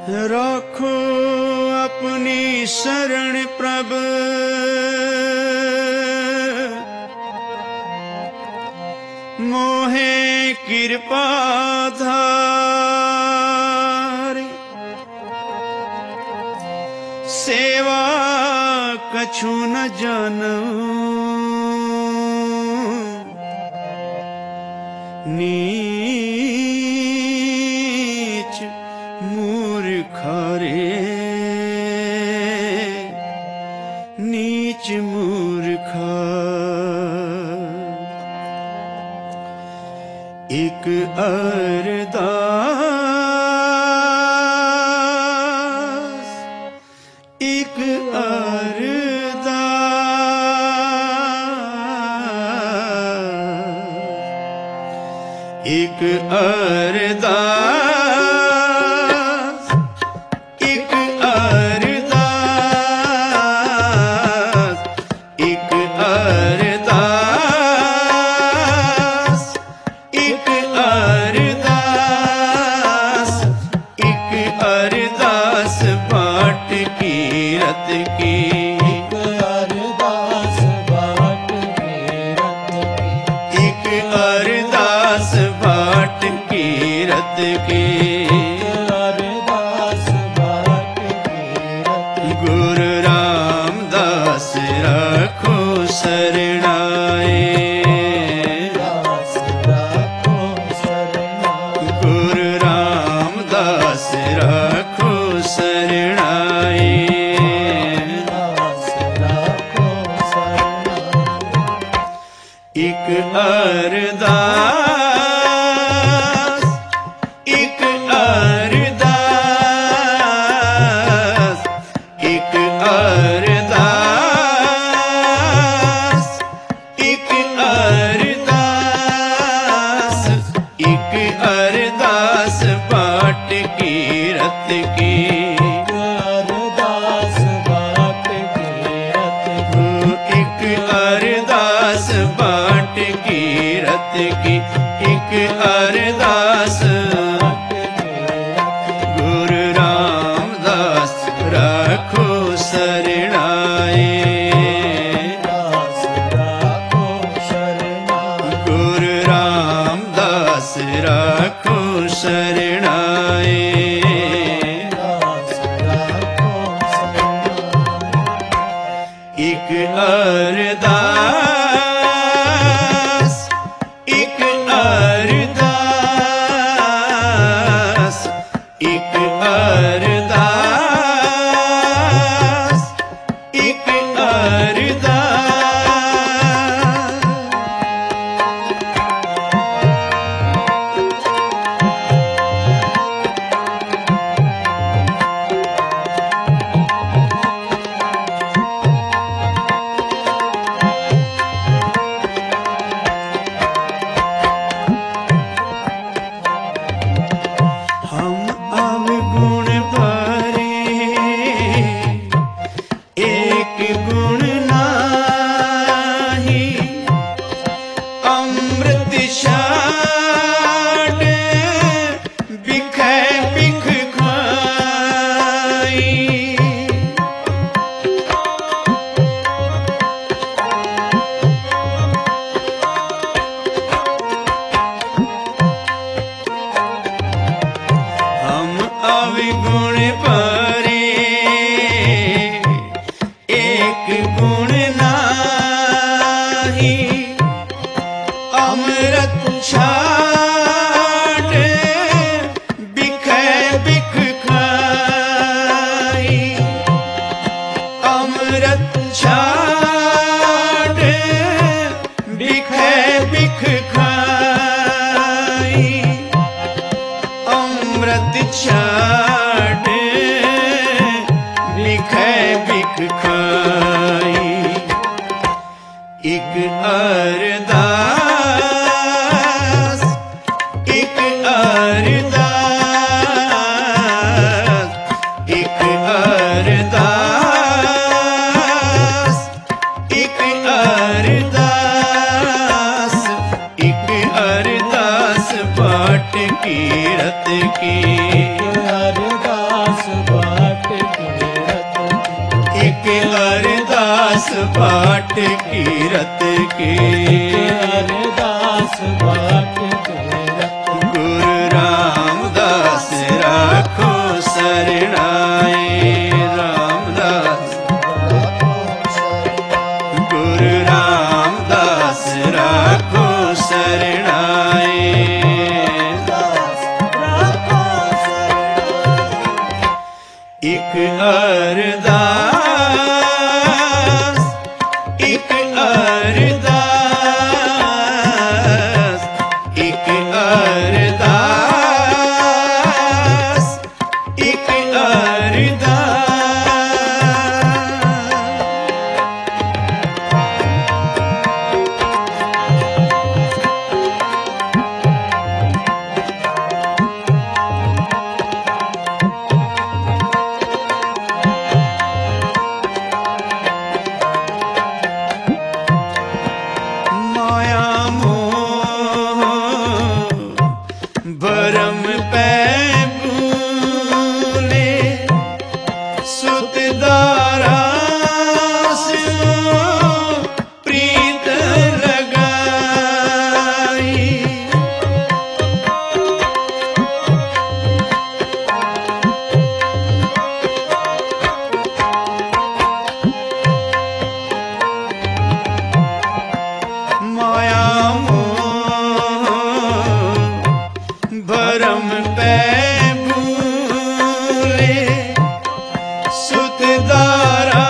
राखो अपनी शरण प्रभ, मोहे कृपा धारे। सेवा कछु न जानऊं, नीच मूर्ख रे, नीच मूर्ख। एक अरदास, एक अरदास, एक अरदास, एक अरदास, एक अरदास, एक अरदास, एक अरदास बाट की रत की, एक अरदास बाट की रत की, एक अरदास बाट की रत की। अरदास बाट की रत की। गुरु रामदास रखो शरणाए, दास राखो शरणाई, गुरु रामदास रखो शरणाए। दास राखो शरणाई। एक अरदास, एक अरदास, एक अरदास, एक अरदास, एक अरदास बाट की रत की, अरदास बाट की रत की, एक अरदास बाट की रत की, एक अरदास। गुरु रामदास रखो शरणाए, दास राखो शरणाई, गुरु रामदास रखो शरणाए। दास राखो शरणाई। एक अरदास, एक अरदास, एक अरदास, एक अरदास। हम अवगुण भरे, एक गुण नाही, अमृत छाड़ बिखै बिख खाई। हम अवगुण भरे, एक गुण नाही, अमृत छाड़ बिखै बिख खाई। अमृत छाड़ बिखै बिख खाई, अमृत छाड़ बिखै बिख खाई। एक अरदास, एक अरदास, एक अरदास, एक अरदास, एक अरदास बाट की रत की, अरदास बाट कीरत की। एक अरदास बाट कीरत की। अरदास बाट कीरत की। गुरु रामदास राखो शरणाए। रामदास गुरु रामदास राखो शरणाए। एक अरदास एक अरदास एक अरदास एक माया मोह भरम पै भूले सुत दारा स्यो प्रीत लगाई। माया मोह भरम पै भूले सुत दारा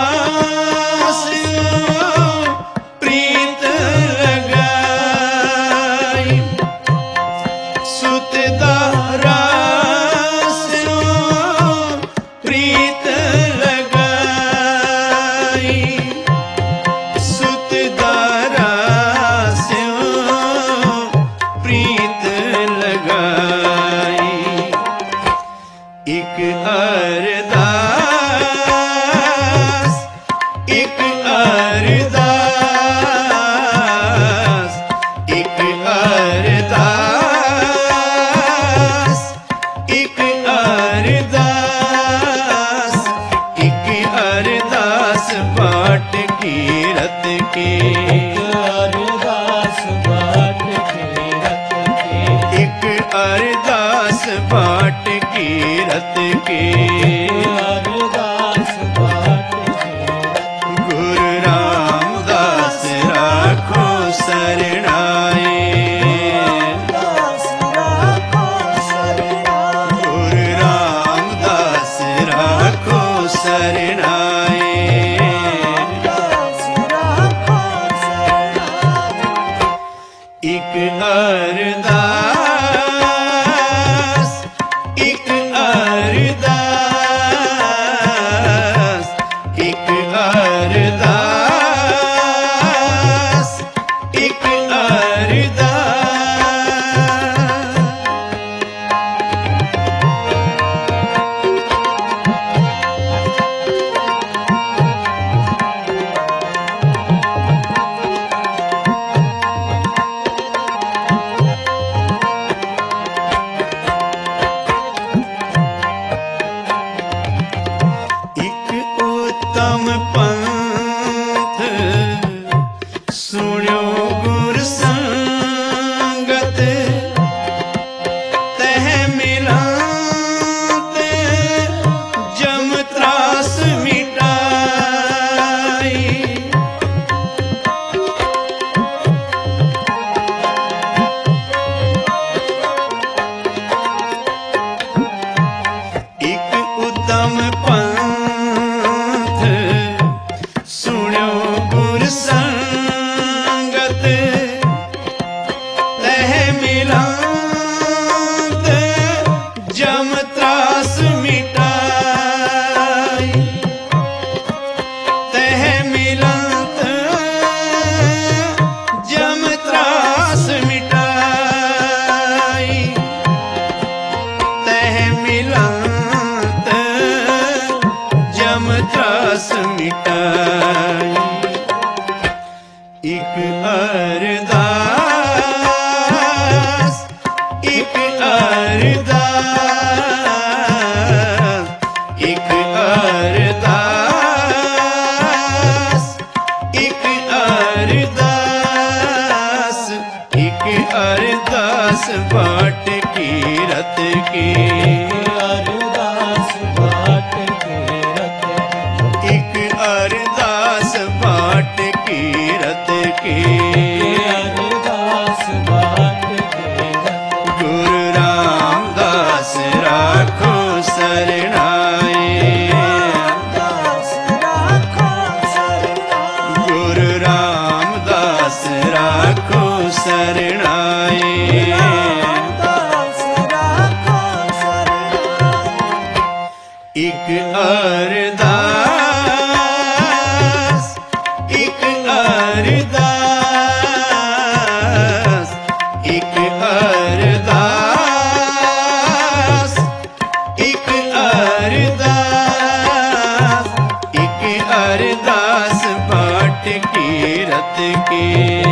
स्यो प्रीत लगाई। सुत दारा स्यो प्रीत लगाई। सुत दारा स्यो प्रीत लगाई। एक अरदास एक अरदास एक अरदास एक अरदास एक अरदास बाट कीरत की। अरदास बाट कीरत की। एक अरदास बाट कीरत की। अरदास बाट कीरत की। गुरु रामदास राखो शरणाए। दास राखो शरणाए। गुरु रामदास राखो शरणाए। दास राखो शरणाए। एक अरदास एक अरदास एक अरदास एक उत्तम पंथ सुण्यो गुर संगत तह मिलात जम त्रास मिटाई। एक उत्तम पंथ सुण्यो गुर संगत तह मिलात जम त्रास मिटाई। तह मिलात जम त्रास मिटाई। तह मिलात जम त्रास मिटाई। एक अरदास एक अरदास शरणाए। रामदास राखो शरणाई। एक अरदास, एक अरदास, एक अरदास, एक अरदास, एक अरदास बाट की रत के।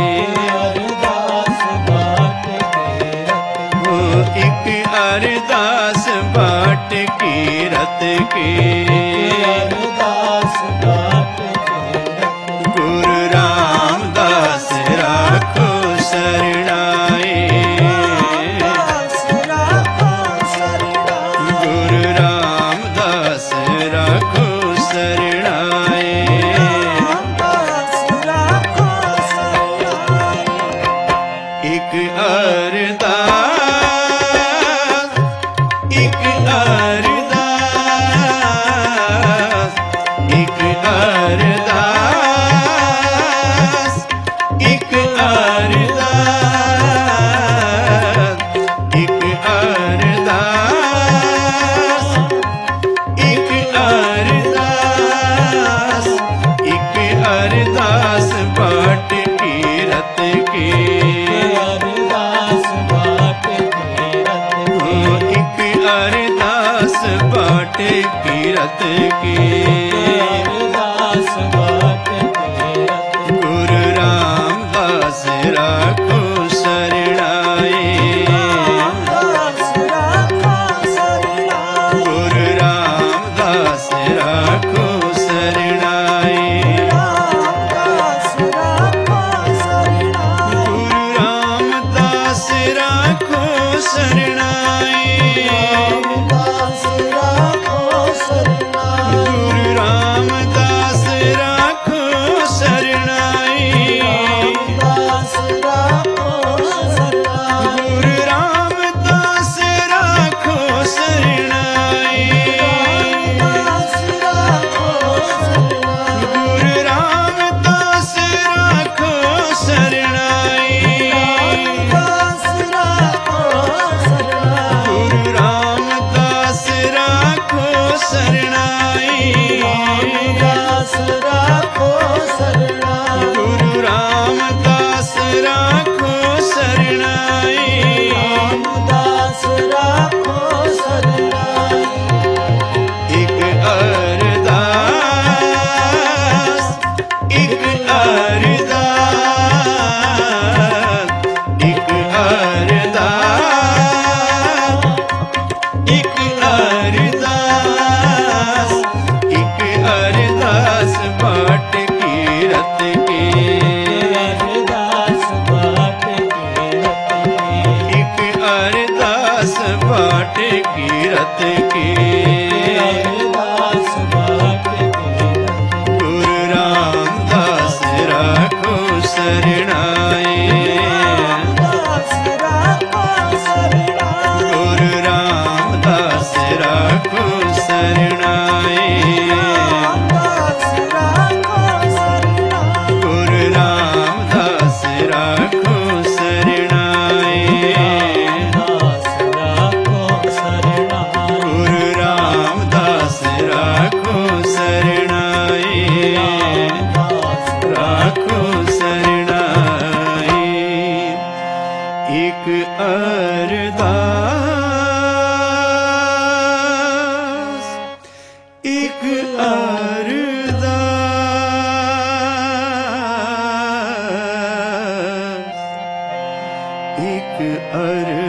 अरदास बाट के रत हो एक अरदास बाट की रत के। अरदास बाट के रत गुरु रामदास राखो शरणाए। रामदास राखो शरणाई। गुरु रामदास राखो शरणाए। रामदास राखो शरणाई। एक अरदास, एक अरदास, एक अरदास, एक अरदास, एक अरदास, एक अरदास, एक अरदास बाट की रत के। अरदास बाट के रत हो एक अरदास बाट की रत के। अरदास बाट के रत गुरु रामदास राखो शरणाए। रामदास राखो शरणाई। गुरु रामदास राखो शरणाए। रामदास राखो शरणाई। गुरु रामदास राखो शरणाए। रामदास राखो शरणाई। गुरु रामदास राखो शरणाए। रामदास राखो शरणाई। गुरु रामदास राखो शरणाए। रामदास राखो शरणाई। गुरु रामदास राखो शरणाए। रामदास राखो शरणाई। गुरु रामदास राखो शरणाए। रामदास राखो शरणाई। गुरु रामदास राखो शरणाए। रामदास राखो शरणाई। एक अरदास, एक अरदास, एक अरदास, एक अरदास, एक अरदास बाट की रत के। अरदास बाट के रत एक अरदास बाट की रत के। अरदास बाट के रत गुरु रामदास राखो शरणाए। रामदास राखो शरणाई। गुरु रामदास राखो शरणाए। रामदास राखो शरणाई। गुरु रामदास राखो शरणाए। रामदास राखो शरणाई। गुरु रामदास राखो शरणाए। रामदास राखो शरणाए। एक अरदास, एक अरदास, एक अरदास।